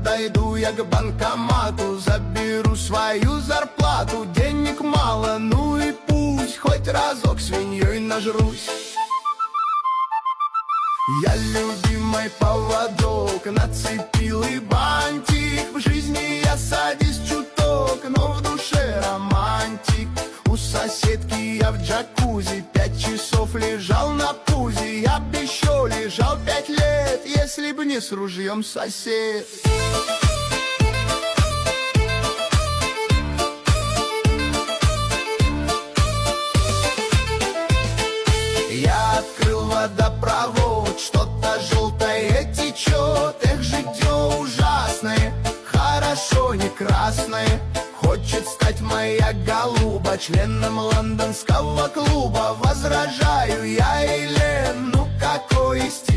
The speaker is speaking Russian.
подойду я к банкомату, заберу свою зарплату. Денег мало, ну и пусть, хоть разок свиньей нажрусь. Я любимый поводок нацепил и бантик. В жизни я садист чуток, но в душе романтик. У соседки я в джакузи 5 часов лежал на пузе. Я б еще лежал 5 лет, если б не с ружьем сосед. Я открыл водопровод, что-то желтое течет. Эх, житье ужасное, хорошо не красное. Хочет стать моя голуба членом лондонского клуба. Возражаю я, Элен, ну какой стиль.